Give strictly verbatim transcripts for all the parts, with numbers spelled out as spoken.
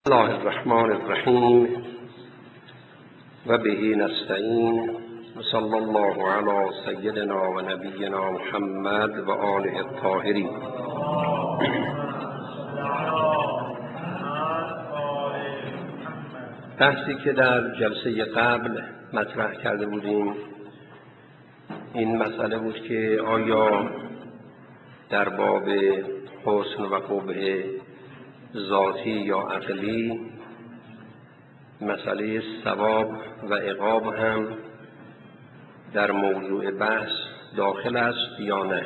الله الرحمن الرحیم و به نستعین و صلی الله علی سیدنا و نبینا محمد و آله الطاهرین. بحثی که در جلسه قبل مطرح کرده بودیم این مسئله بود که آیا در باب حسن و قبح ذاتی یا عقلی مسئله ثواب و عقاب هم در موضوع بحث داخل است یا نه؟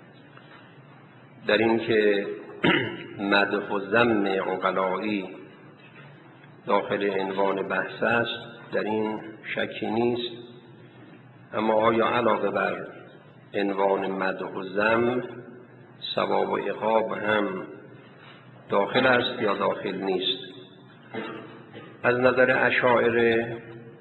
در این که مدح و ذم عقلایی داخل عنوان بحث است در این شکی نیست، اما آیا علاوه بر عنوان مدح و ذم ثواب و عقاب هم داخل است یا داخل نیست؟ از نظر اشاعره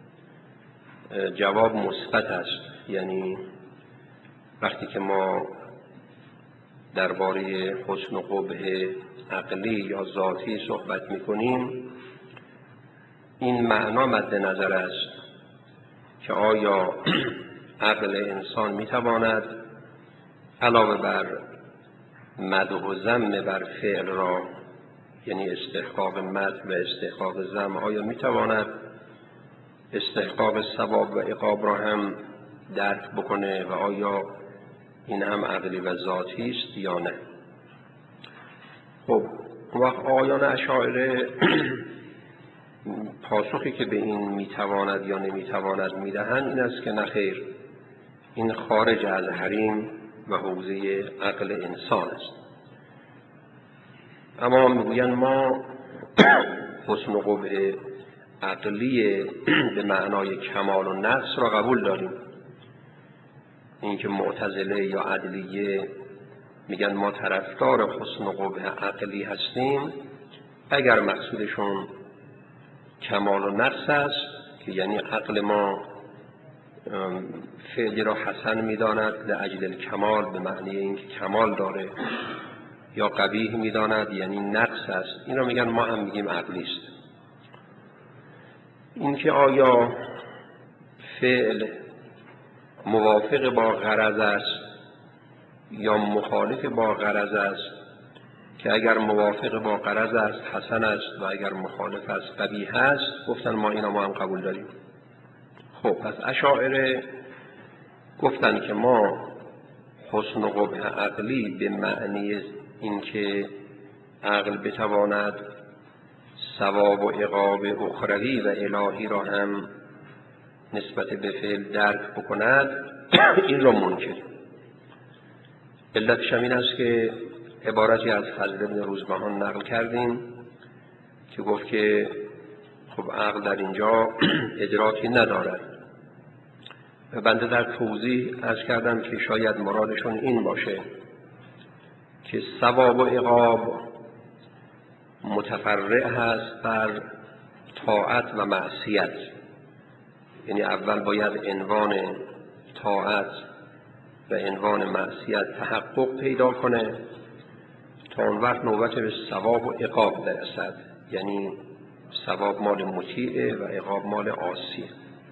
جواب مثبت است، یعنی وقتی که ما درباره حسن و قبح عقلی یا ذاتی صحبت می‌کنیم این معنا مد نظر است که آیا عقل انسان می‌تواند علاوه بر مدح و ذم بر فعل را، یعنی استحقاق مدح و استحقاق ذم، آیا میتواند استحقاق ثواب و عقاب را هم درک بکنه و آیا این هم عقلی و ذاتی است یا نه؟ خب وقت آیان اشاعره پاسخی که به این میتواند یا نمیتواند میدهند این است که نخیر، این خارج از حریم و حوزه عقل انسان است. اما میگویند ما حسن و قبح عقلی به معنای کمال و نقص را قبول داریم. این که معتزله یا عدلیه میگن ما طرفدار حسن و قبح عقلی هستیم اگر مقصودشون کمال و نقص است، که یعنی عقل ما فعلی را حسن میداند لأجل الکمال به معنی اینکه کمال داره، یا قبیح میداند یعنی نقص است، این را میگن ما هم میگیم عقلی است. اینکه آیا فعل موافق با غرض است یا مخالف با غرض است، که اگر موافق با غرض است حسن است و اگر مخالف است قبیح است، گفتن ما اینا ما هم قبول داریم. خب پس اشاعره گفتن که ما حسن و قبح عقلی به معنی اینکه عقل بتواند ثواب و عقاب اخروی و الهی را هم نسبت به فعل درک بکند این را منکر. علتش این است که عبارتی از فضل ابن روزبهان نقل کردیم که گفت که خب عقل در اینجا ادراکی ندارد و بنده در توضیح عرض کردم که شاید مرادشون این باشه که ثواب و عقاب متفرع هست بر طاعت و معصیت، یعنی اول باید عنوان طاعت و عنوان معصیت تحقق پیدا کنه تا اون وقت نوبت به ثواب و عقاب برسد، یعنی ثواب مال مطیعه و عقاب مال عاصیه.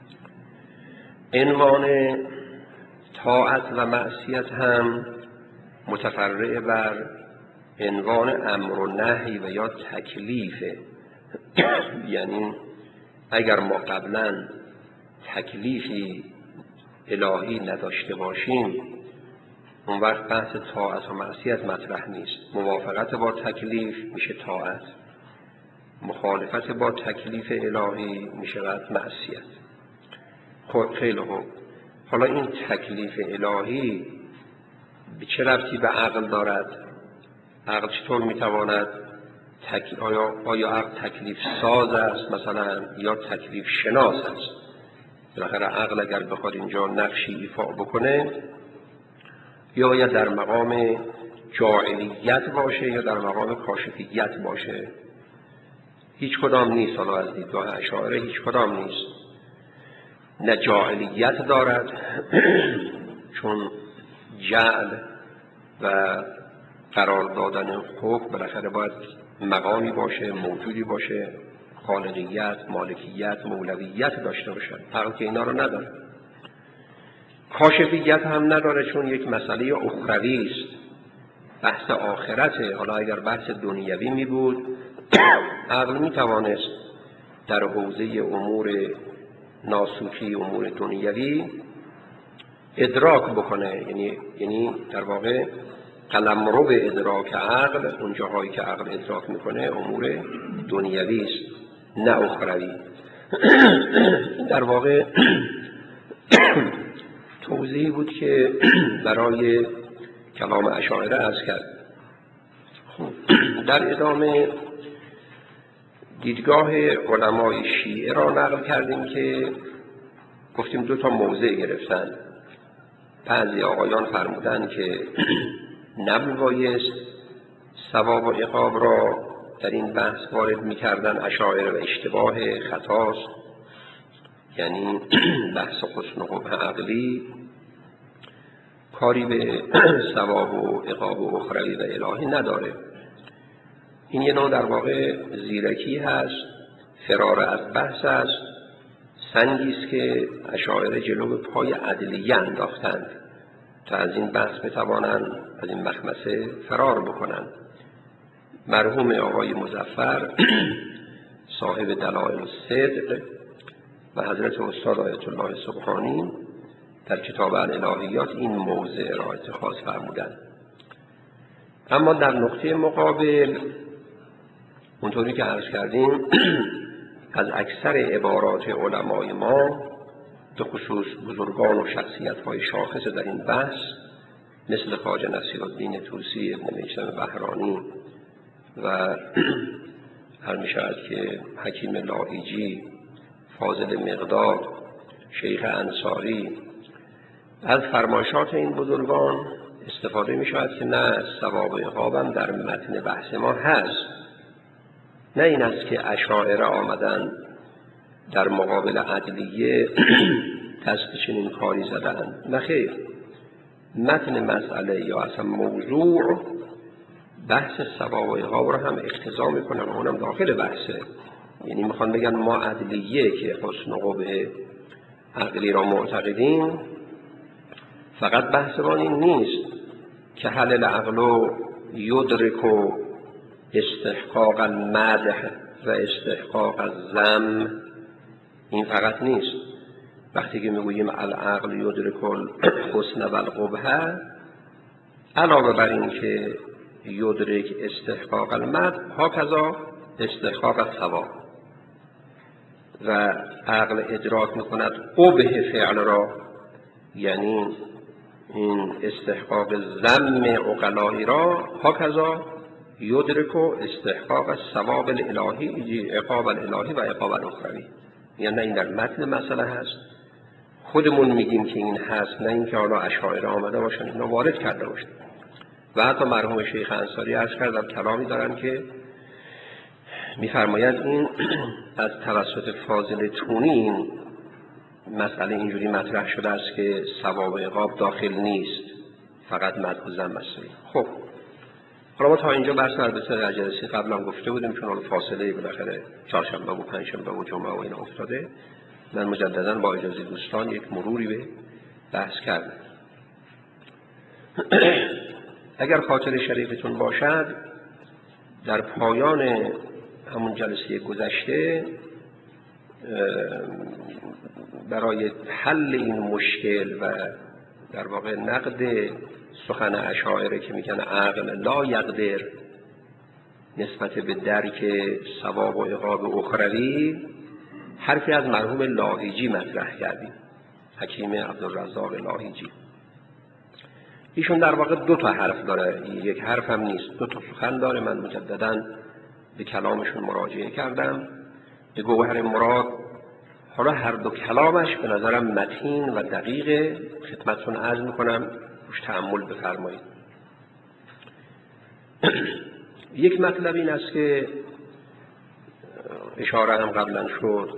عنوان طاعت و معصیت هم متفرع بر عنوان امر و نهی و یا تکلیفه، یعنی اگر ما قبلا تکلیفی الهی نداشته باشیم اون وقت بحث طاعت و معصیت مطرح نیست. موافقت با تکلیف میشه طاعت، مخالفت با تکلیف الهی میشه معصیت. خب خیلی خوب، حالا این تکلیف الهی به چه ربطی به عقل دارد؟ عقل چطور میتواند تک... آیا... آیا عقل تکلیف ساز است مثلا یا تکلیف شناس است؟ بالاخره عقل اگر بخواد اینجا نقشی ایفا بکنه یا باید در مقام جاعلیت باشه یا در مقام کاشفیت باشه. هیچ کدام نیست. حالا از دیدگاه اشاعره هیچ کدام نیست. نه جاعلیت دارد چون جعل و قرار دادن حکم بالاخره باید مقامی باشه، موجودی باشه، خالقیت، مالکیت، مولویت داشته باشه. عقل که اینا رو نداره. کاشفیت هم نداره چون یک مسئله اخروی است، بحث آخرته. حالا اگر بحث دنیوی می بود عقل می توانست در حوزه امور ناسوتی، امور دنیوی ادراک بکنه، یعنی یعنی در واقع قلمرو به ادراک عقل، اون جاهایی که عقل ادراک میکنه امور دنیوی است نه اخروی. در واقع توضیحی بود که برای کلام اشاعره عرض کرد. در ادامه دیدگاه علمای شیعه را نقل کردیم که گفتیم دو تا موضع گرفتن. بعضی آقایان فرمودن که نبایست ثواب و عقاب را در این بحث وارد می‌کردن اشاعره و اشتباه خطاست، یعنی بحث حسن و قبح عقلی کاری به ثواب و عقاب و اخروی و الهی نداره. این یه نوع در واقع زیرکی هست، فرار از بحث است، سنگی است که اشاعره جلو پای عدلیه انداختند تا از این بحث بتوانند از این مخمسه فرار بکنند. مرحوم آقای مظفر صاحب دلائل الصدق و حضرت استاد آیت الله سبحانی در کتاب الالهیات این موضع را اتخاذ فرمودند. اما در نقطه مقابل اونطوری که عرض کردیم از اکثر عبارات علمای ما به خصوص بزرگان و شخصیت‌های شاخص در این بحث مثل خواجه نصیرالدین طوسی، ابن میثم بهرانی و هر میشود که حکیم لاهیجی، فاضل مقداد، شیخ انصاری، از فرمایشات این بزرگان استفاده می شود که نه ثواب و عقابم در متن بحث ما هست. نه این است که اشاعره آمدن در مقابل عدلیه دست چنین کاری زدن، نه خیر. متن مسئله یا اصلا موضوع بحث ثواب و عقاب را هم اقتضا میکنه و اونم داخل بحثه. یعنی میخوان بگن ما عدلیه که حسن و قبح عقلی را معتقدیم، فقط بحث ما این نیست که هل العقل یدرک استحقاق المدح و استحقاق الذم، این فقط نیست. وقتی که میگوییم العقل یدرک الحسن و القبح، علاوه بر این که یدرک استحقاق المدح، هاکذا استحقاق الثواب، و عقل ادراک میکند قبح فعل را، یعنی این استحقاق ذم عقلایی را، هاکذا یدرک استحقاق الثواب الالهی، عقاب الالهی و عقاب الاخروی. یعنی نه این در متن مسئله هست، خودمون میگیم که این هست، نه این که حالا اشاعره آمده باشن اینو وارد کرده باشن. و حتی مرحوم شیخ انصاری عرض کردم کلامی دارن که میفرمایند این از توسط فاضل تونی این مسئله اینجوری مطرح شده است که ثواب و عقاب داخل نیست، فقط مدح و ذم است. خب حالا ما تا اینجا بحث البته در جلسه قبلا گفته بودیم، چون حالا فاصله بالاخره چهارشنبه و پنجشنبه و جمعه و اینا افتاده، من مجددا با اجازه دوستان یک مروری به بحث کردم. اگر خاطر شریفتون باشد، در پایان همون جلسه گذشته برای حل این مشکل و در واقع نقد سخن اشاعره که میگن عقل لا یقدر نسبت به درک ثواب و عقاب اخروی، حرفی از مرحوم لاهیجی مطرح کردیم، حکیم عبدالرزاق لاهیجی. ایشون در واقع دو تا حرف داره، یک حرف هم نیست، دو تا سخن داره. من مجدداً به کلامشون مراجعه کردم، به گوهر مراد. حالا هر دو کلامش به نظرم متین و دقیق، خدمتتون عرض میکنم، روش تأمل بفرمایید. یک مطلب این است که اشاره هم قبلا شد،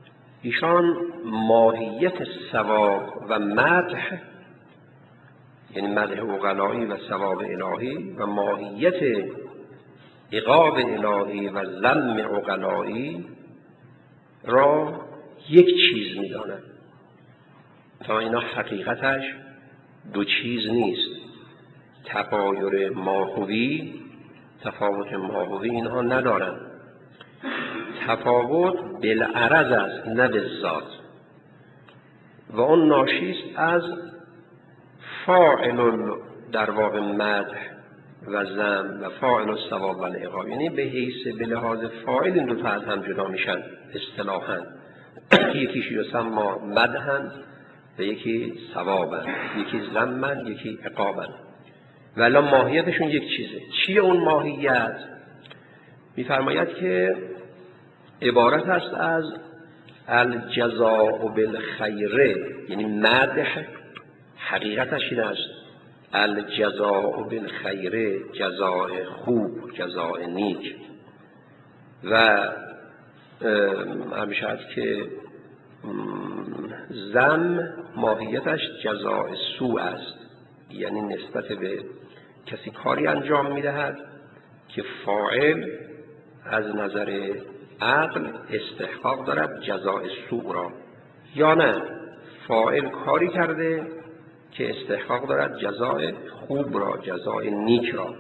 ایشان ماهیت ثواب و مدح یعنی مدح عقلایی و ثواب الهی و ماهیت عقاب الهی و ذم عقلایی را یک چیز می‌دانند. تا اینا حقیقتش دو چیز نیست. تغایر ماهوی، تفاوت ماهوی اینها ندارند. تفاوت بالعرض است نه بالذات و اون ناشی است از فاعل در واقع مدح و ذم و فاعل الثواب و العقاب، یعنی به حیث به لحاظ فاعل این دو تا از هم جدا میشن اصطلاحاً. یکیش یسمى مدحا و یکی ثوابا، یکی ذما یکی عقابا، ولی ماهیتشون یک چیزه. چیه اون ماهیت؟ میفرماید که عبارت است از الجزاء بالخیر، یعنی مدح حقیقتش این است الجزاء بالخیر، جزاء خوب، جزاء نیک. و همیشه هست که ذم ماهیتش جزاء سوء است، یعنی نسبت به کسی کاری انجام میدهد که فاعل از نظر عقل استحقاق دارد جزاء سوء را، یا نه فاعل کاری کرده که استحقاق دارد جزاء خوب را، جزاء نیک را.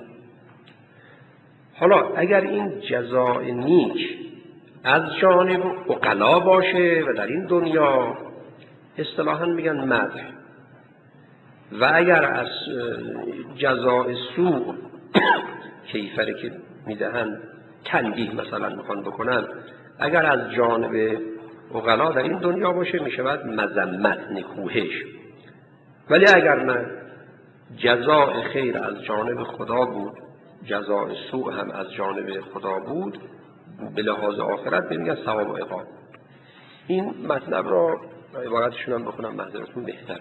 حالا اگر این جزاء نیک از جانب عقلا باشه و در این دنیا اصطلاحاً میگن مدح، و اگر از جزاء سوء کیفری که میدهن تنبیه مثلا میخوان بکنن، اگر از جانب عقلا در این دنیا باشه میشود مذمت، نکوهش. ولی اگر نه جزاء خیر از جانب خدا بود، جزاء سوء هم از جانب خدا بود، به لحاظ آخرت میگن ثواب و عقاب. این مطلب را عبارتشون هم بخونم معذرتون بهتر.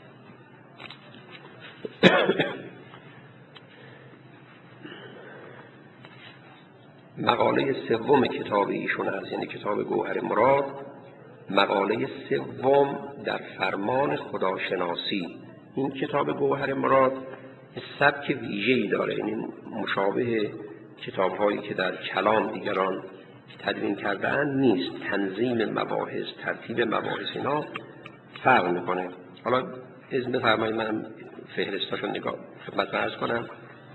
مقاله سوم کتاب ایشون است، یعنی کتاب گوهر مراد، مقاله سوم در فرمان خداشناسی. این کتاب گوهر مراد سبک ویژه‌ای داره، یعنی مشابه کتاب‌هایی که در کلام دیگران تدوین کرده‌اند نیست. تنظیم مباحث، ترتیب مباحث اینا فرق میکنه. حالا اذن بفرمایید من فهرستاشو نگاه خدمتتون عرض کنم.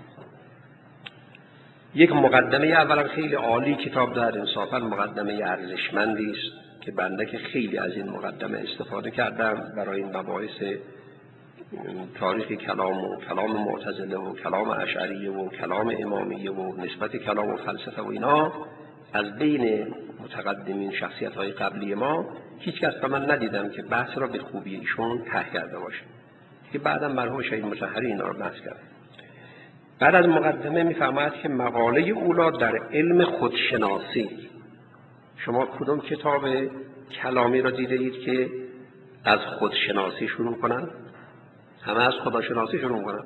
یک مقدمه اولا خیلی عالی کتاب داره، انصافا مقدمه ارزشمندی است که بنده که خیلی از این مقدمه استفاده کردم برای این مباحث تاریخ کلام و کلام معتزله و کلام اشعریه و کلام امامیه و نسبت کلام و فلسفه و اینا. از بین متقدمین شخصیت‌های قبلی ما هیچ کس را من ندیدم که بحث را به خوبی ایشون ته کرده باشه، که بعدم مرحوم شهید مطهری اینا رو بحث کرد. بعد از مقدمه می‌فرماید که مقاله اولا در علم خودشناسی. شما کدوم کتاب کلامی را دیده اید که از خودشناسی شروع کنن؟ همه از خداشناسی شروع کنن.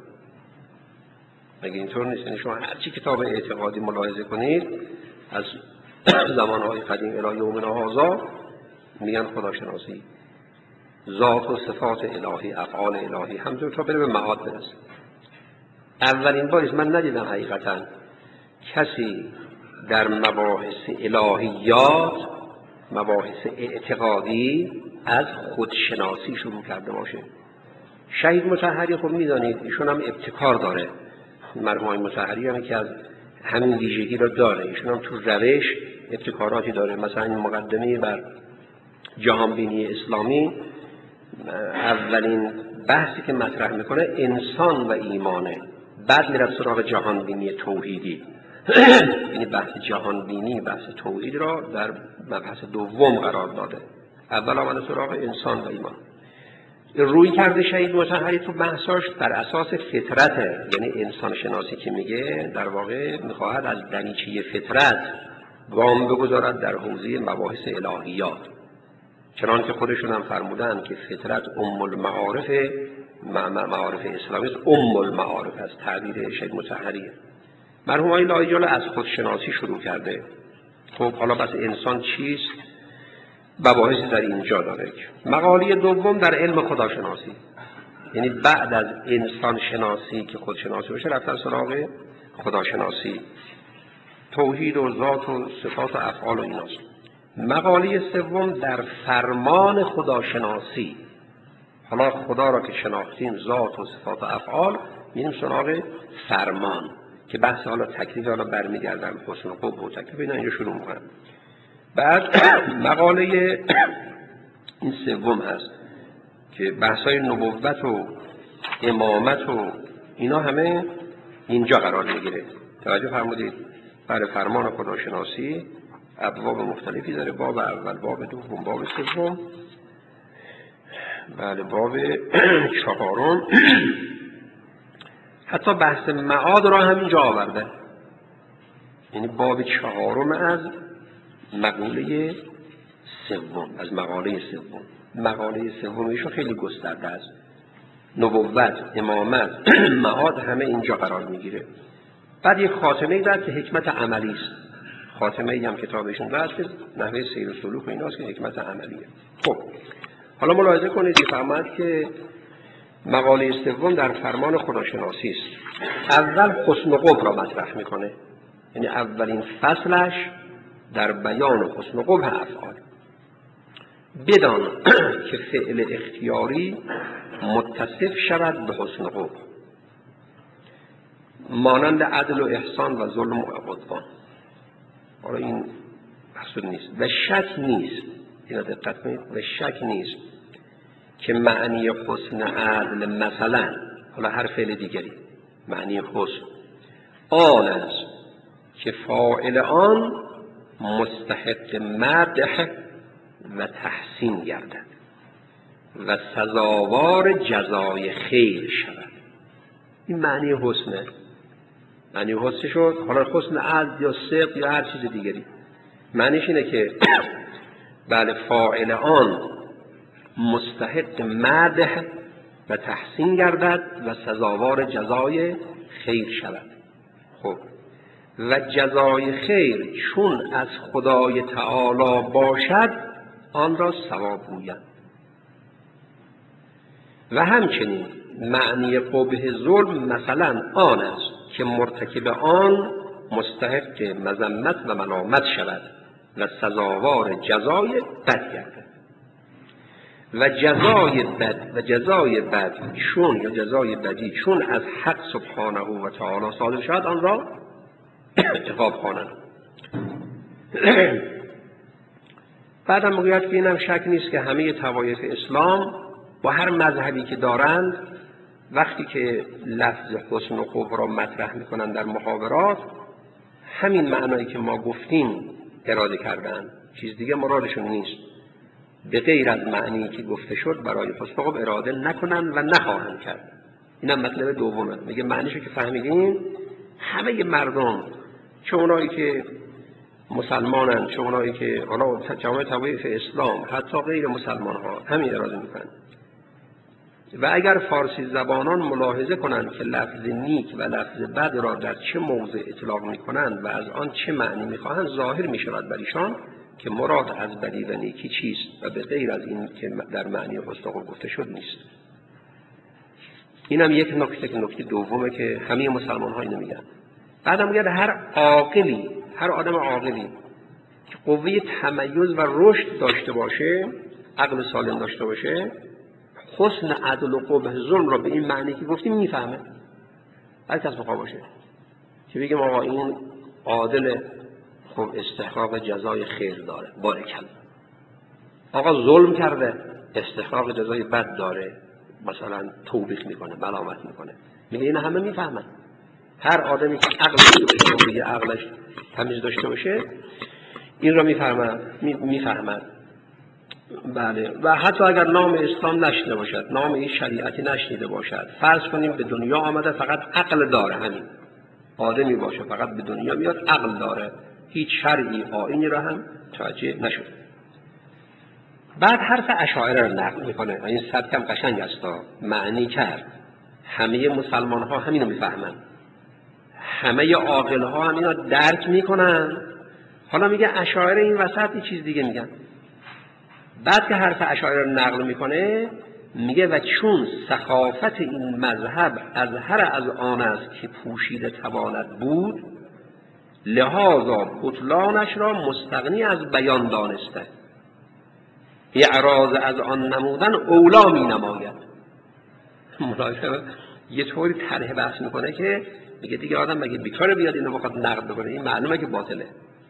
مگه اینطور نیست؟ یعنی شما هر چی کتاب اعتقادی ملاحظه کنید از زمانهای قدیم الی یومنا هذا میگن خداشناسی، ذات و صفات الهی، افعال الهی، همونطور تا بره به معاد برسه. اولین بار من ندیدم حقیقتا کسی در مباحث الهیات، مباحث اعتقادی، از خودشناسی شروع کرده باشه. شهید مطهری خب میدانید ایشون هم ابتکار داره. مرحوم مطهری هم که از همین ویژگی را داره، ایشون هم تو روش ابتکاراتی داره. مثلا این مقدمه بر جهانبینی اسلامی، اولین بحثی که مطرح میکنه انسان و ایمانه، بعد میره سراغ جهانبینی توحیدی. یعنی بحث جهانبینی، بحث توحید را در مبحث دوم قرار داده. اول آمده سراغ انسان و ایمان. روی کرده شهید مطهری تو بحثاش بر اساس فطرته، یعنی انسان شناسی که میگه در واقع میخواهد از دریچه فطرت گام بگذارد در حوزه مباحث الهیات، چنان که خودشون هم فرمودن که فطرت ام المعارف، معارف اسلامی ام المعارف است، تعبیر شهید مطهری. مرحوم آقای لاهیجان از خودشناسی شروع کرده. خب حالا بس انسان چیست؟ مباحثی در اینجا داره. مقاله دوم در علم خداشناسی. یعنی بعد از انسان شناسی که خودشناسی باشه رفتن سراغ خداشناسی، توحید و ذات و صفات و افعال و ایناست. مقاله سوم در فرمان خداشناسی، حالا خدا را که شناختیم ذات و صفات و افعال، میریم سراغ فرمان که بحث حالا تکلیف حالا برمیگردم حسن و قبح و تکلیف اینا اینجا شروع میکنم. بعد مقاله این سوم هست که بحثای نبوت و امامت و اینا همه اینجا قرار میگیره. توجه فرمودید؟ برای فرمان خداشناسی ابواب مختلفی داره، باب اول، باب دوم، باب سوم، بله باب چهارم. حتی بحث معاد را همینجا آورده، یعنی باب چهارم از مقوله سوم، از مقاله سوم. مقاله سومیشون خیلی گسترده است، نبوت، امامت، معاد همه اینجا قرار میگیره. بعد یک خاتمه داد که حکمت عملی است. خاتمه ای هم کتابشون داد که نحوه سیر و سلوک و ایناست که حکمت عملیه. خب حالا ملاحظه کنید میفهمد که مقاله سوم در فرمان خداشناسی است. اول حسن و قبح را مطرح میکنه، یعنی اولین فصلش در بیان حسن و قبح افعال. بدان که فعل اختیاری متصف شود به حسن و قبح، مانند عدل و احسان و ظلم و عدوان. حالا این مقصود نیست و شک نیست، اینا دقت کنید، و شک نیست که معنی حسن عدل مثلا، حالا هر فعل دیگری معنی حسن آن است که فاعل آن مستحق مدح و تحسین گردد و سزاوار جزای خیر شود. این معنی حسنه. معنی حسن شد، حالا حسن عدل یا صدق یا هر چیز دیگری، معنیش اینه که بله فاعل آن مستحق مدح و تحسین گردد و سزاوار جزای خیر شود. خب و جزای خیر چون از خدای تعالی باشد آن را ثواب گویند. و همچنین معنی قبح ظلم مثلا آن است که مرتکب آن مستحق مذمت و ملامت شود و سزاوار جزای بد گردد. و جزای بد و جزای بد چون یا جزای بدی چون از حق سبحانه و تعالی صادر شود آن را عقاب خوانند. بعدم میگوید که اینم شک نیست که همه طوایف اسلام با هر مذهبی که دارند وقتی که لفظ حسن و قبح را مطرح میکنند در محاورات، همین معنایی که ما گفتیم اراده کردن، چیز دیگه مرادشون نیست. به غیر از معنی که گفته شد برای حسن و قبح اراده نکنند و نخواهند کرد. اینم مطلب دومه. میگه معنیشو که فهمیدیم همه مردم، چه اونایی که مسلمانند، چه اونایی که حالا جامعه طوایف اسلام، حتی غیر مسلمان ها، همین اراده میکنند. و اگر فارسی زبانان ملاحظه کنند که لفظ نیک و لفظ بد را در چه موضع اطلاق میکنند و از آن چه معنی میخواهند، ظاهر میشود بر ایشان که مراد از بدی و نیکی چیست و به غیر از این که در معنی حسن و قبح گفته شد نیست. اینم یک نکته که نکته دومه که همه مسلمان ها اینو میگن. بعدم میگه هر عاقلی، هر آدم عاقلی که قوه تمیز و رشد داشته باشه، عقل سالم داشته باشه، حسن عدل و قبح ظلم را به این معنی که گفتیم میفهمه. هر کس بخواه باشه که بگیم آقا این عادل، خب استحقاق جزای خیر داره، بارکالله. آقا ظلم کرده، استحقاق جزای بد داره، مثلا توبیخ میکنه، ملامت میکنه. میگه این همه میفهمن. هر آدمی که عقل داشته باشه، یه عقلش تمیز داشته باشه، این را میفهمد، میفهمد. بله. و حتی اگر نام اسلام نشنیده باشد، نام این شریعتی نشنیده باشد، فرض کنیم به دنیا آمده فقط عقل داره، همین آدمی باشه فقط به دنیا میاد عقل داره، هیچ شرعی آیینی را هم توجه نشد. بعد حرف اشاعره را نقل میکنه. این سبک هم قشنگ است، معنی کرد. همه مسلمان ها همینو میفهمن، همه عاقل ها هم اینو درک میکنن. حالا میگه اشاعره این وسط یه چیز دیگه میگن. بعد که حرف اشاعره رو نقل میکنه میگه و چون سخافت این مذهب اظهر از آن است که پوشیده تواند بود، لحاظا بطلانش را مستغنی از بیان دانسته، اعراض از آن نمودن اولا می نماید. ملاحظه یه طوری طرح بحث میکنه که میگه دیگه آدم مگه بیکاره بیاد اینو بخواد نقد بکنه، این معلومه که باطله.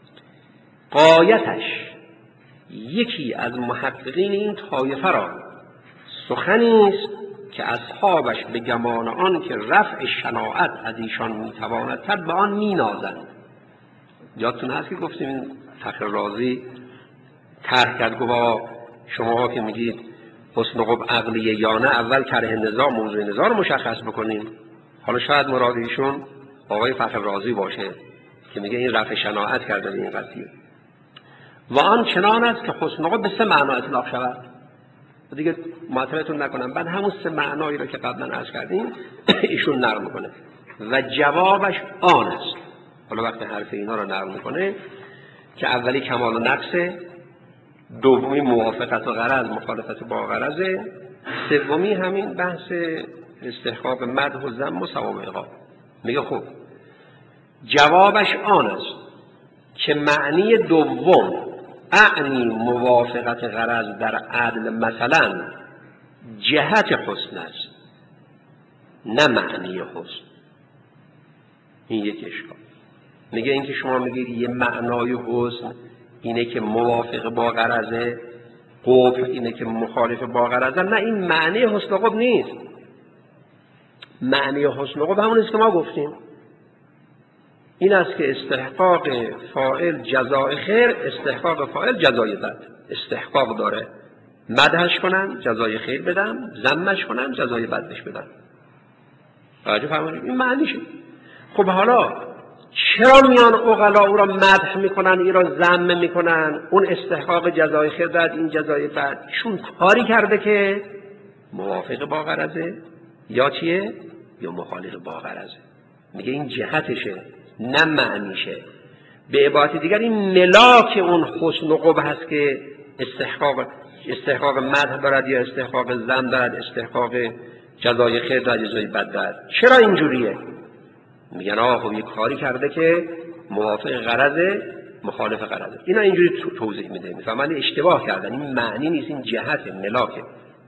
غایتش یکی از محققین این طایفه را سخنی است که اصحابش به گمان آن که رفع شناعت از ایشان میتواند کرد به آن مینازند. یادتون هست که گفتیم این فخر رازی طرح کرد که با شما که میگید حسن و قبح عقلیه یا نه، اول کره نزاع موضوع نزاع رو مشخص بکنیم. حالا شاید مراد ایشون آقای فخر رازی باشه که میگه این رفع شناعت کرده به این قضیه. و آن چنان است که حسن و قبح به سه معنا اطلاق شود. دیگه مطلبتون نکنم. بعد همون سه معنایی رو که قبلا عرض کردیم ایشون نقل میکنه و جوابش آن است. حالا وقتی حرف اینا رو نقل میکنه که اولی کمال و نقصه، دومی موافقت و غرض مخالفت با غرضه، سومی همین بحث استحقاق مدح و ذم و ثواب و عقاب. میگه خب جوابش آن است که معنی دوم اعنی موافقت غرض در عدل مثلا جهت حسن است، نه معنی حسن. این یک اشکال. میگه این که شما میگید یه معنای حسن اینه که موافق با غرضه، قبح اینه که مخالف با غرضه، نه این معنی حسن و قبح نیست. معنی حسن و قبح همون است که ما گفتیم، این است که استحقاق فاعل جزای خیر، استحقاق فاعل جزای بد. استحقاق داره مدحش کنم جزای خیر بدم، ذمش کنم جزای بدش بدم. توجه فرمایید، این معنیشه. خب حالا چرا میان عقلا او را مدح میکنن، این را ذم میکنن؟ اون استحقاق جزای خیر داد، این جزای بد، چون کاری کرده که موافق با غرضه یا چیه یا مخالف با غرضه. میگه این جهتشه نه معنیشه. به عبارت دیگر این ملاک اون حسن و قبح هست که استحقاق استحقاق مدح دارد یا استحقاق ذم دارد، استحقاق جزای خیر دارد جزای بد دارد. چرا اینجوریه؟ میگن آه خب یک کاری کرده که موافق غرضه مخالف غرضه. اینا اینجوری توضیح میده. میفهمن اشتباه کردن، این معنی نیست، این جهت ملاکه.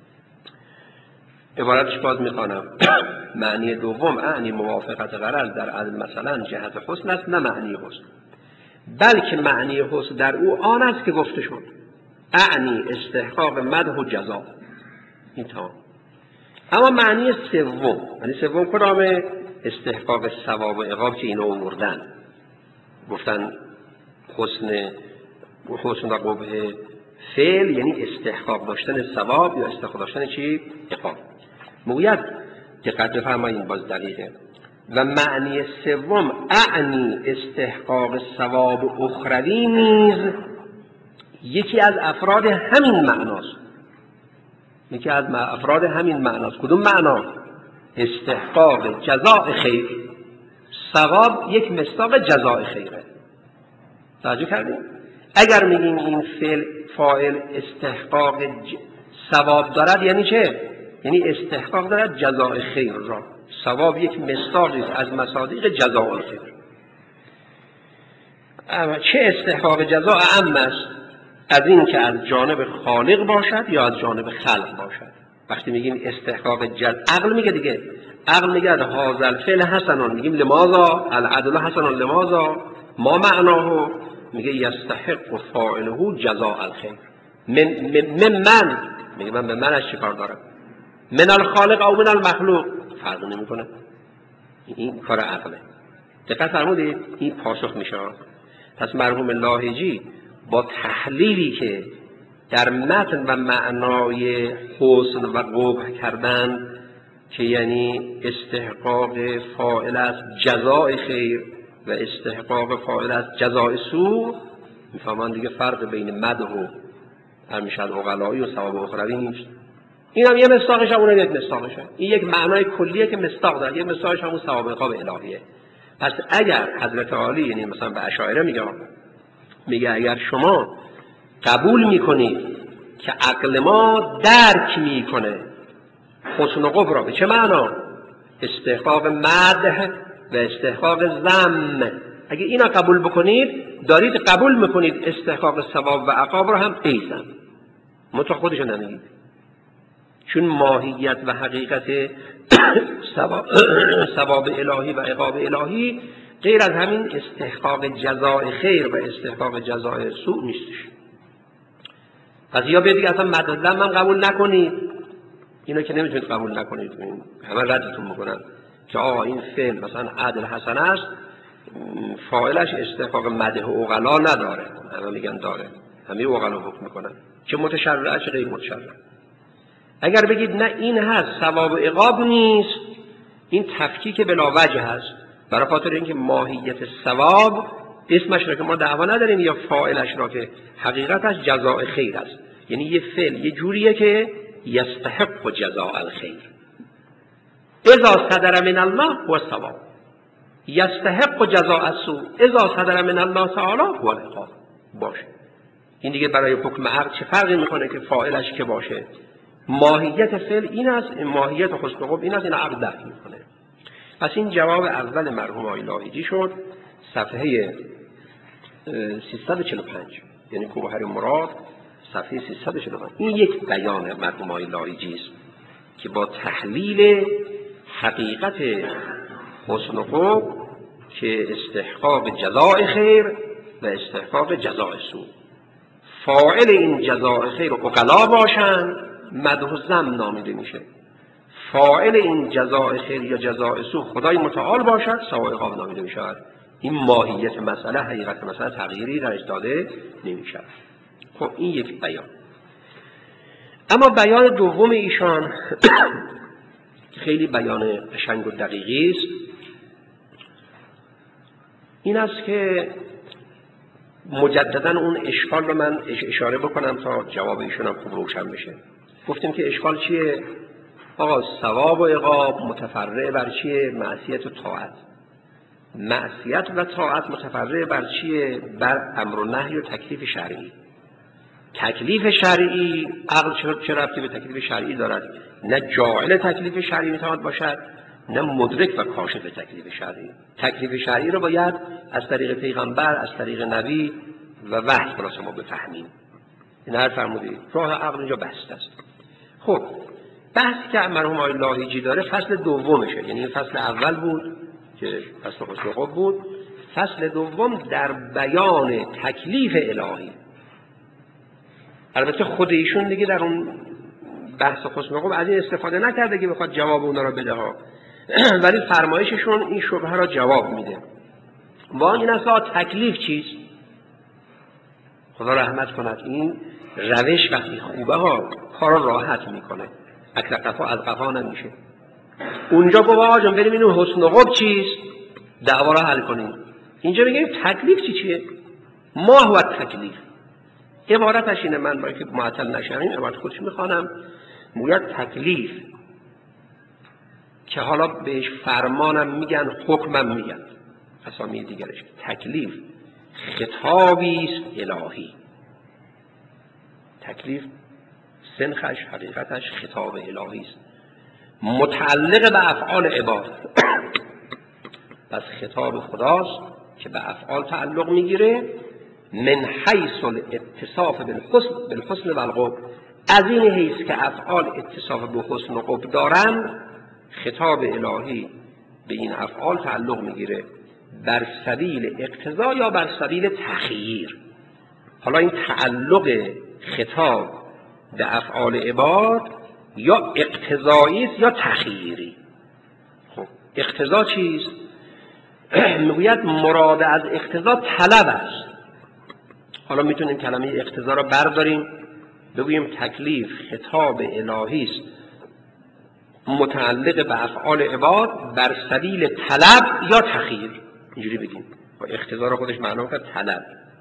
عبارتش باز میخوانم معنی دوم اعنی موافقت غرض در عدل مثلا جهت حسن است، نه معنی حسن، بلکه معنی حسن در او آن است که گفته شد اعنی استحقاق مدح و جزا. این تا اما معنی سوم، معنی سوم کدامه؟ استحقاق ثواب و عقاب که اینو آوردن گفتن حسن حسن و قبح فعل یعنی استحقاق داشتن ثواب یا استحقاق داشتن چی؟ عقاب. موید دقت بفرمایید باز دقیقه. و معنی سوم اعنی استحقاق ثواب اخروی نیز یکی از افراد همین معناست. یکی از افراد همین معناست. کدوم معنا؟ استحقاق جزاء خیر. ثواب یک مصداق جزاء خیره. توجه کردیم؟ اگر میگیم این فعل فاعل استحقاق ثواب دارد یعنی چه؟ یعنی استحقاق دارد جزاء خیر را. ثواب یک مصداقی است از مصادیق جزاء خیر. اما چه استحقاق جزاء اعم است از این که از جانب خالق باشد یا از جانب خلق باشد. وقتی میگیم استحقاق جزاء، عقل میگه دیگه، عقل میگه هذا الفعل حسن، میگیم لماذا العدل حسن لماذا، ما معناه، میگه یستحق فاعله جزاء الخیر. من من من میگه من به منش چی کار دارم؟ من الخالق او من المخلوق فرق نمیکنه. این کار عقله. دقت فرمودید؟ این پاسخ میشه. پس مرحوم لاهیجی با تحلیلی که در متن و معنای حسن و قبح کردن که یعنی استحقاق فاعل است جزاء خیر و استحقاق فاعل است جزاء سوء، میفهمن دیگه فرق بین مدح و همیشه عقلایی و ثواب اخروی نیست. این هم یه مصداقش هم اونم یک مصداقشه. این یک معنای کلیه که مصداق داره، یک مصداقش همون ثواب عقاب الهیه. پس اگر حضرت عالی یعنی مثلا به اشاعره میگه میگه اگر شما قبول میکنید که عقل ما درک میکنه حسن و قب را. به چه معنا؟ استحقاق مدح و استحقاق ذم. اگه اینا قبول بکنید دارید قبول میکنید استحقاق ثواب و عقاب را هم ایضا. مطلق خودشون نمیگید، چون ماهیت و حقیقت ثواب الهی و عقاب الهی غیر از همین استحقاق جزای خیر و استحقاق جزای سوء نیستش. پس یا بدید اصلا مدد من قبول نکنید، اینو که نمیتونید قبول نکنید، همه ردتون میکنن که آقا این فعل مثلا عدل حسن است، فاعلش استحقاق مدح و عقلا نداره. همه میگن داره، همه عقلا حکم میکنن، چه متشرع چه غیر متشرع. اگر بگید نه این هست ثواب و عقاب نیست، این تفکیک بلا وجه هست، برای خاطر اینکه ماهیت ثواب اسمش را که ما دعوا نداریم یا فاعلش را که حقیقتش جزاء خیر است، یعنی یه فعل یه جوریه که یستحق جزاء الخیر. اذا صدر من الله هو الثواب، یستحق جزاء السوء اذا صدر من الله تعالی هو العقاب. باشه، این دیگه برای حکم عقل چه فرقی میکنه که فاعلش که باشه؟ ماهیت فعل این است، ماهیت حسن و قب این است، این عقل درک میکنه. پس این جواب اول مرحوم آقای لاهیجی شد، صفحه سیصد و چهل و پنج، یعنی گوهر مراد صفحه سیصد و چهل و پنج. این یک بیان مرحوم آقای لاهیجی است که با تحلیل حقیقت حسن و قب که استحقاق جزاء خیر و استحقاق جزاء سوء، فاعل این جزاء خیر عقلا باشند مدح و ذم نامیده میشه، فاعل این جزاء خیر یا جزاء سوء خدای متعال باشد ثواب و عقاب نامیده میشود. این ماهیت مسئله، حقیقت مسئله تغییری درش داده نمیشود. خب این یک بیان. اما بیان دوم ایشان خیلی بیان قشنگ و دقیقی است. این است که مجددا اون اشکال رو من اشاره بکنم تا جواب ایشون هم خوب روشن بشه. گفتیم که اشکال چیه؟ آقا ثواب و عقاب متفرع بر چیه؟ معصیت و طاعت. معصیت و طاعت متفرع بر چیه؟ بر امر و نهی و تکلیف شرعی. تکلیف شرعی، عقل چه ربطی به تکلیف شرعی دارد؟ نه جاعل تکلیف شرعی میتواند باشد، نه مدرک و کاشف تکلیف شرعی. تکلیف شرعی رو باید از طریق پیغمبر، از طریق نبی و وحی خلاص ما بفهمیم. این هر فرمودید راه عقل اینجا بسته است. خب بحثی که مرحوم آقای لاهیجی داره فصل دومشه، یعنی این فصل اول بود که فصل حسن و قب بود، فصل دوم در بیان تکلیف الهی. البته خود ایشون دیگه در اون بحث حسن و قب از این استفاده نکرده که بخواد جواب اونا را بده ها، ولی فرمایششون این شبهه را جواب میده. وان این اصلا تکلیف چیست؟ خدا رحمت کند، این روش وقتی خوبه ها کار راحت میکنه، اکر قفا از قفا نمیشه. اونجا گفت آقا جان بریم اینو حسن و قب چیست؟ دعوا را حل کنیم. اینجا میگیم تکلیف چی چیه؟ ما هو تکلیف. عبارتش اینه، من برای که معطل نشویم عبارت خودش میخوانم. میگه تکلیف که حالا بهش فرمانم میگن، حکمم میگن، اسامی دیگرش. تکلیف خطابی است الهی. تکلیف سنخش حقیقتش خطاب الهی است متعلق به افعال عباد. پس خطاب خداست که به افعال تعلق میگیره، من حیث الاتصاف بالحسن بالحسن و القب. از این حیث که افعال اتصاف به حسن و قب دارن، خطاب الهی به این افعال تعلق میگیره بر سبیل اقتضا یا بر سبیل تخییر. حالا این تعلق خطاب به افعال عباد یا اقتضایی است یا تخییری. خب اقتضا چیست؟ میگوید مراد از اقتضا طلب است. حالا میتونیم کلمه اقتضا را برداریم بگوییم تکلیف خطاب الهی است متعلق به افعال عباد بر سبیل طلب یا تخییر. اینجوری بگیم. و اقتضا را خودش معنا کرد طلب.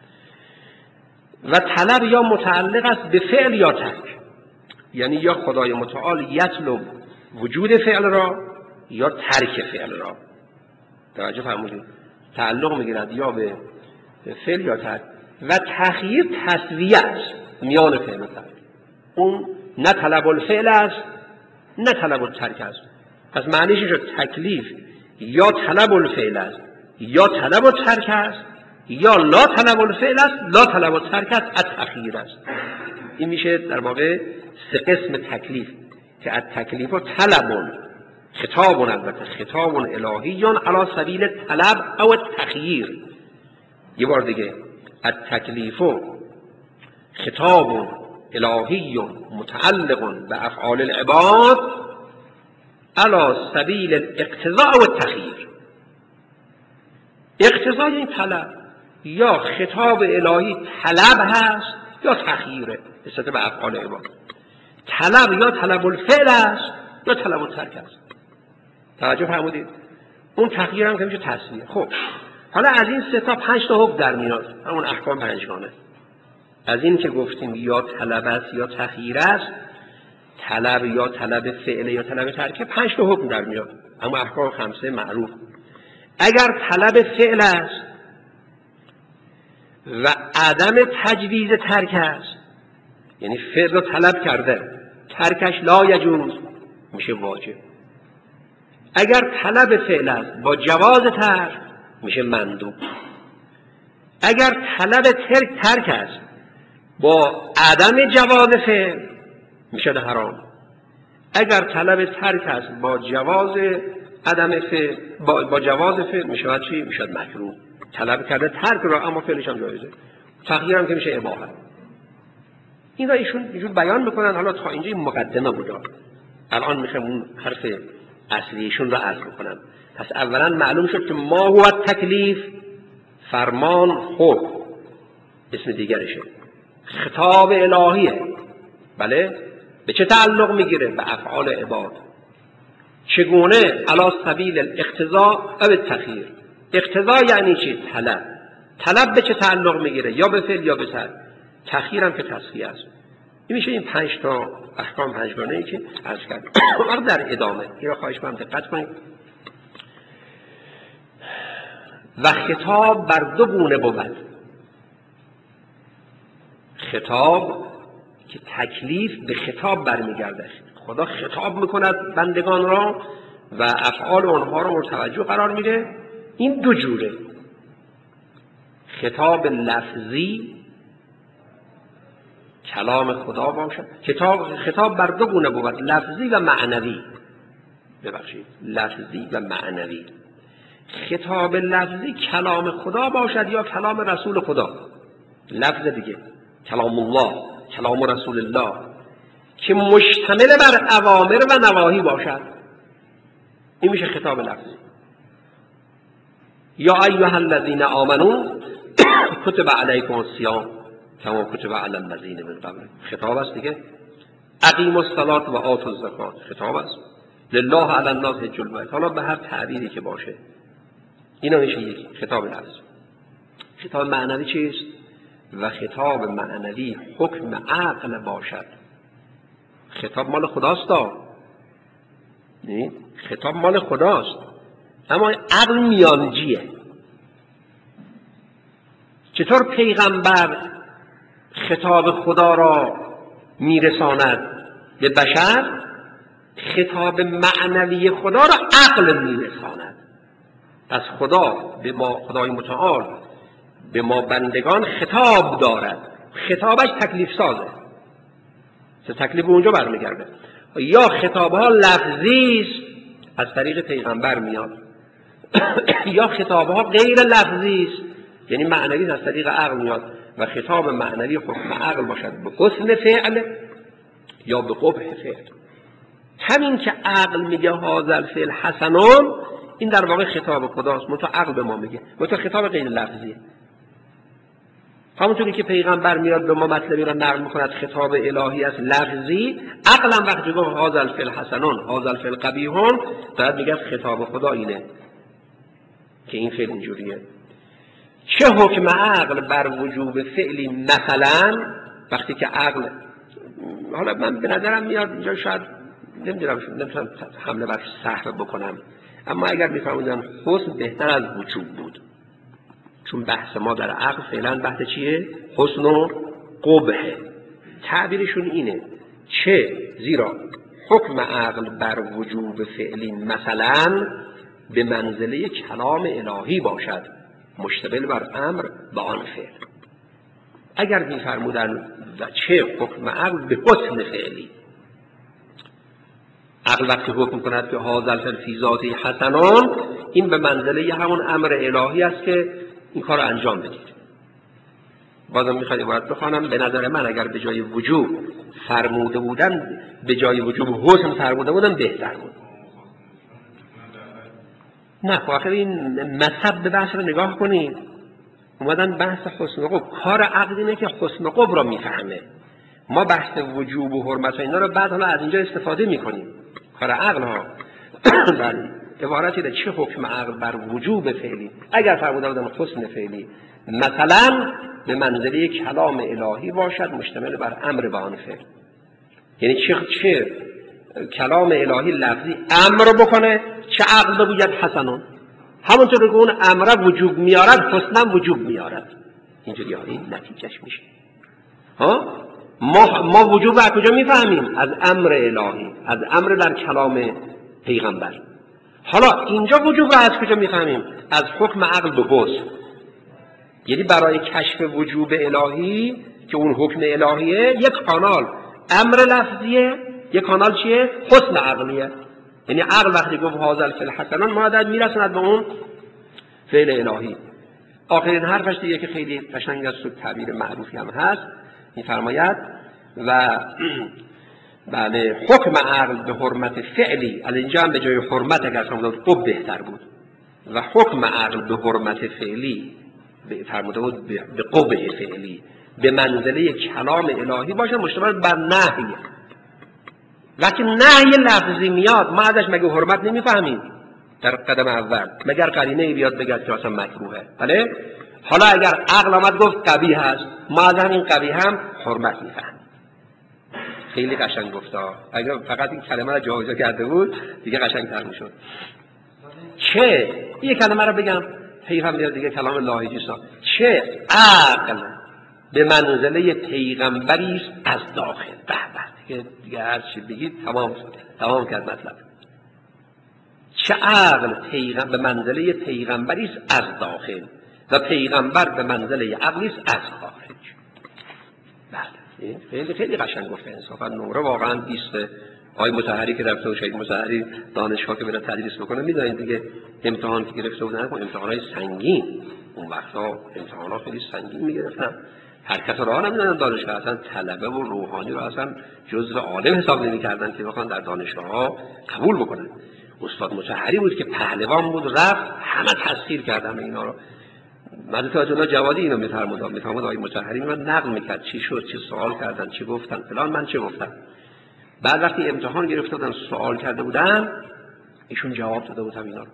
و طلب یا متعلق است به فعل یا ترک، یعنی یا خدای متعال یطلب وجود فعل را یا ترک فعل را. توجه فرمودید؟ تعلق میگیرد یا به فعل یا ترک. و تخییر تسویه است میان فعل و ترک. اون نه طلب الفعل است نه طلب الترک است. پس معنیش شد تکلیف یا طلب الفعل است یا طلب الترک است یا لا طلب الفعل است لا طلب الترک است التخییر است. این میشه در واقع سه قسم تکلیف که التکلیف و طلب، خطاب البته خطاب الهی علی سبیل طلب او التخییر. یه بار دیگه التکلیف خطاب الهی متعلق به افعال العباد علی سبیل الاقتضاء و التخییر. اقتضا یعنی طلب، یا خطاب الهی طلب هست یا تخییره نسبت به افعال عباد. طلب یا طلب الفعل است یا طلب الترک است. توجه فرمودید؟ اون تخییر هم که میشه تصویر. خب حالا از این سه تا پنج تا حکم در میاد، همون احکام پنجگانه. از این که گفتیم یا طلب است یا تخییر است، طلب یا طلب فعل یا طلب ترک، پنج تا حکم در میاد، اما احکام خمسه معروف. اگر طلب فعل است و عدم تجویز ترک است، یعنی فعل رو طلب کرده ترکش لا یجوز، میشه واجب. اگر طلب فعل است با جواز ترک، میشه مندوب. اگر طلب ترک ترک است با عدم جواز فعل، میشه حرام. اگر طلب ترک است با جواز عدم فعل، با, با جواز فعل، میشه چی؟ میشه مکروه. طلب کرده ترک را اما فعلش هم جایزه. تغییر هم که میشه اباحه. این را ایشون ایشون بیان میکنن. حالا تا اینجا این مقدمه بود. الان میخوام اون حرف اصلیشون را عرض بکنم. پس اولا معلوم شد که ما هو تکلیف، فرمان، حکم، اسم دیگرشه، خطاب الهیه. بله، به چه تعلق میگیره؟ به افعال عباد. چگونه؟ علی سبیل الاقتضاء او التخییر. اقتضا یعنی چی؟ طلب. طلب به چه تعلق میگیره؟ یا به فعل یا به ترک. تخییر هم که تصفیه است. این میشه این پنج تا احکام پنجگانه ای که عرض کردم. وقت در ادامه این را خواهش کنم دقت کنید. و خطاب بر دو گونه بود. خطاب که تکلیف به خطاب برمیگرده. خدا خطاب میکند بندگان را و افعال اونها را متوجه قرار میده. این دو جوره. خطاب لفظی، کلام خدا باشد. خطاب خطاب بر دو گونه بود، لفظی و معنوی. ببخشید، لفظی و معنوی. خطاب لفظی کلام خدا باشد یا کلام رسول خدا. لفظ دیگه کلام الله، کلام رسول الله، که مشتمل بر اوامر و نواهی باشد. این میشه خطاب لفظی. یا ایها الذین آمنوا کتب علیکم الصیام کما کتب علی الذین من قبل. خطاب است دیگه. اقیموا الصلاة و آتوا الزکات. خطاب است. لله علی الناس حج البیت. حالا به هر تعبیری که باشه اینا میشه یک خطاب لفظی. خطاب معنوی چیست؟ و خطاب معنوی حکم عقل باشد. خطاب مال خداست دا. نه؟ خطاب مال خداست اما عقل میانجیه. چطور پیغمبر خطاب خدا را میرساند به بشر، خطاب معنوی خدا را عقل میرساند. پس خدا به ما، خدای متعال به ما بندگان خطاب دارد. خطابش تکلیف سازه. سه تکلیف اونجا برمیگرده. یا خطابها لفظی است، از طریق پیغمبر میاد، یا خطابها غیر لفظی است، یعنی معنوی از طریق عقل میاد. و خطاب معنوی حکم عقل باشد به حسن فعل یا به قبح فعل. همین که عقل میگه هذا الفعل حسنون، این در واقع خطاب خداست، منتها عقل به ما میگه، منتها خطاب غیر لفظیه. همونطوری که پیغمبر میاد به ما مطلبی را نقل میکند خطاب الهی است لفظی، عقل هم وقتی گفت هذا الفعل حسنون هذا الفعل قبیحون، باید میگه خطاب خدا اینه که این فعل اینجوریه. چه حکم عقل بر وجوب فعلی؟ مثلا وقتی که عقل، حالا من به نظرم میاد اینجا شاید نمیدونم نمیتونم حمله بر صحبه بکنم، اما اگر میفهمیدم حسن بهتر از وجوب بود، چون بحث ما در عقل فعلا بحث چیه؟ حسن و قبحه. تعبیرشون اینه. چه؟ زیرا حکم عقل بر وجوب فعلی مثلا به منزله کلام الهی باشد مشتمل بر امر و آن فعل. اگر می‌فرمودن و چه حکم عقل به حسن فعلی، عقل وقتی حکم کند که هذا الفعل فی ذاته حسنان، این به منزله همون امر الهی است که این کار رو انجام بدید. بازم میخواد عبارت بخوانم، به نظر من اگر به جای وجوب فرموده بودن، به جای وجوب حسن فرموده بودن بهتر بود. نه خب آخر این مذهب به بحث رو نگاه کنید، اومدن بحث حسن قب، کار عقل اینه که حسن قب رو میفهمه. ما بحث وجوب و حرمت و اینا رو بعد حالا از اینجا استفاده میکنیم، کار عقل ها. بله عبارتی ده چه حکم عقل بر وجوب فعلی، اگر فرموده بودن حسن فعلی مثلا به منزله کلام الهی باشد مشتمل بر امر به آن فعل، یعنی چه چه کلام الهی لفظی امر بکنه، چه عقل بگوید حسنون، همونطور که اون امر وجوب میارد حسنا وجوب میارد. اینجوری ها این نتیجهش میشه. ها ما ما وجوب از کجا میفهمیم؟ از امر الهی، از امر در کلام پیغمبر. حالا اینجا وجوب را از کجا میفهمیم؟ از حکم عقل به حسن. یعنی برای کشف وجوب الهی که اون حکم الهیه، یک کانال امر لفظیه، یک کانال چیه؟ حسن عقلیه. یعنی عقل وقتی گفت هذا الفعل حسنان مادر میرسند به اون فعل الهی. آخرین حرفش دیگه که خیلی قشنگ است و تعبیر معروفی هم هست، میفرماید و بله حکم عقل به حرمت فعلی، از اینجا هم به جای حرمت اگر فرموده بود قب بهتر بود، و حکم عقل به حرمت فعلی فرموده بود به قبه فعلی به منزله کلام الهی باشه مشتمل بر نهی. وقتی نهی لفظی میاد ما ازش مگه حرمت نمیفهمیم در قدم اول، مگر قرینه بیاد بگه که اصلا مکروهه؟ بله حالا اگر عقل آمد گفت قبیح هست، ما از همین قبیح هم حرمت میفهمیم. خیلی قشنگ گفته. اگر فقط این کلمه رو جابجا کرده بود دیگه قشنگ‌تر میشد. چه این کلمه رو بگم حیف هم دیگه کلام لاهیجی است. چه عقل به منزله پیغمبری است از داخل. به به دیگه هر چی بگید تمام شد، تمام کرد مطلب. چه عقل پیغمبر به منزله پیغمبری است از داخل و پیغمبر به منزله عقلی است از خارج. بله خیلی خیلی قشنگ گفته انصافا. نمره واقعا بیسته. آقای مطهری که رفته و شهید مطهری دانشگاه که بره تدریس بکنه میدونید دیگه امتحان که گرفته بودن امتحانای سنگین، اون وقتا امتحانا خیلی سنگین میگرفتن، هر کس راه نمیدادن دانشگاه، اصلا طلبه و روحانی رو اصلا جزو عالم حساب نمی‌کردن که بخوان در دانشگاه ها قبول بکنن. استاد مطهری بود که پهلوان بود، رفت همه تسخیر کردن اینا رو. مدرسه آجالا جوادی اینو میفرمود میفرمود آقای مطهری من نقل میکرد چی شد، چی سوال کردن، چی گفتن فلان، من چه گفتم. بعد وقتی امتحان گرفته بودن سوال کرده بودن ایشون جواب داده بود اینا رو.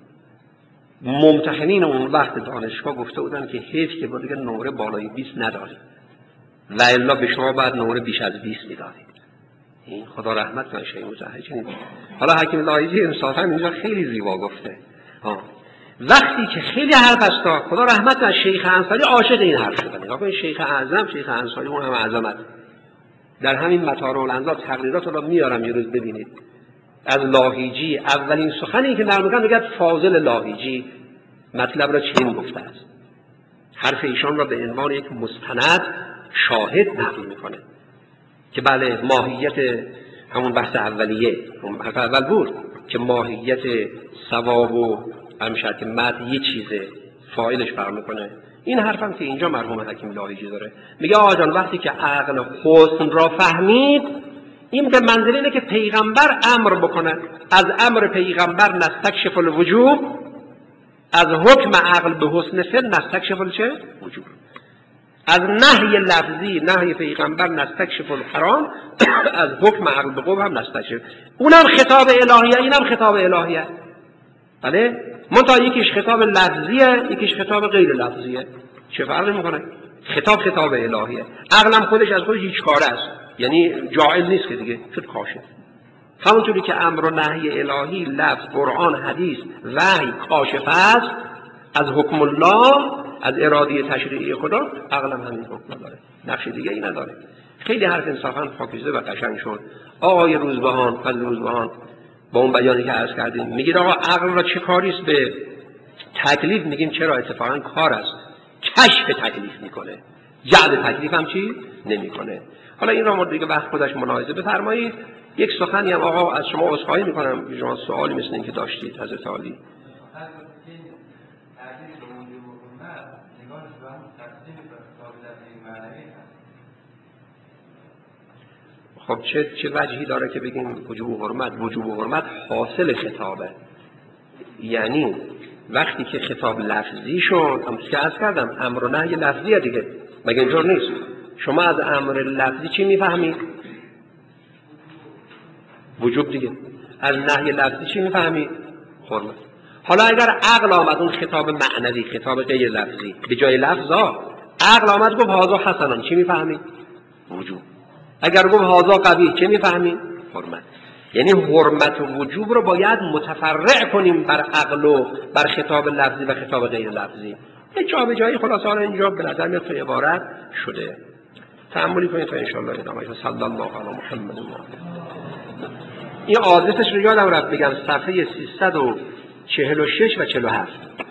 ممتحنین اون وقت دانشگاه گفته بودن که حیف که با دیگه نمره بالای بیست ندارید و الا به شما بعد نمره بیش از بیست میدادید. این خدا رحمت کنه شیخ مطهری چنین. حالا حکیم لایجی انصافا اینجا خیلی زیبا گفته. ها وقتی که خیلی حرف است، خدا رحمت کنه شیخ انصاری عاشق این حرف شدن. نگاه کنید شیخ اعظم، شیخ انصاری اون هم عظمت. در همین مطار الانزا تقریرات رو میارم یه روز ببینید. از لاهیجی اولین سخنی که نقل می‌کنه میگه فاضل لاهیجی مطلب را چنین گفته است. حرف ایشان را به عنوان یک مستند شاهد نقل میکنه که بله ماهیت همون بحث اولیه اون حرف اول بود که ماهیت ثواب و همشت مد یه چیزه فاعلش فرق میکنه. این حرفم که اینجا مرحوم حکیم لاهیجی داره میگه آقا جان وقتی که عقل حسن را فهمید این به منزله اینه که پیغمبر امر بکنه، از امر پیغمبر نستکشف الوجوب، از حکم عقل به حسن فعل نستکشف چه؟ وجوب. از نهی لفظی نهی پیغمبر نستکشف الحرام، از حکم عقل به قوم هم نستکشف. اونم خطاب الهیه، اینم خطاب الهیه. بله؟ منتها یکیش خطاب لفظیه، یکیش خطاب غیر لفظیه. چه فرقی میکنه؟ خطاب خطاب الهیه. عقلم خودش از خودش هیچ کاره است، یعنی جاهل نیست که دیگه شد کاشف. همونطوری که امر و نهی الهی لفظ قرآن حدیث وحی کاشف است از حکم الله، از اراده تشریعی خدا، عقلم همین حکم داره، نقش دیگه ای نداره. خیلی حرف انصافا پاکیزه و قشنگ شد. آقای روزبهان، فضل روزبهان با اون بیانی که عرض کردیم میگه آقا عقل را چه کاری است به تکلیف؟ میگیم چرا، اتفاقا کار است، کشف تکلیف میکنه، جعل تکلیف هم چی نمیکنه. حالا این را مورد دیگه وقت خودش ملاحظه بفرمایید. یک سخنی هم آقا از شما عذرخواهی میکنم، شما سوالی مثل این که داشتید حضرت عالی. خب چه چه وجهی داره که بگیم وجوب حرمت؟ وجوب حرمت حاصل خطابه، یعنی وقتی که خطاب لفظی شد، همونطور که عرض کردم امر و نهی لفظیه دیگه، مگه اینطور نیست؟ شما از امر لفظی چی میفهمید؟ وجوب دیگه. از نهی لفظی چی میفهمید؟ حرمت. حالا اگر عقل آمد، اون خطاب معنوی، خطاب غیر لفظی، به جای لفظ ها عقل آمد گفت هذا حسنان، چی میفهمید؟ وجوب. اگر گفت هذا قبیح، چه میفهمید؟ حرمت. یعنی حرمت و وجوب رو باید متفرع کنیم بر عقل و بر خطاب لفظی و خطاب غیر لفظی. یه جا به جایی خلاصه حالا اینجا به نظر میاد تو عبارت شده. تأملی کنید تا ان شاء الله ادامه. صلی الله علی محمد و آله. این آدرسش رو یادم رفت بگم، صفحه سیصد و چهل و شش و چهل و هفت.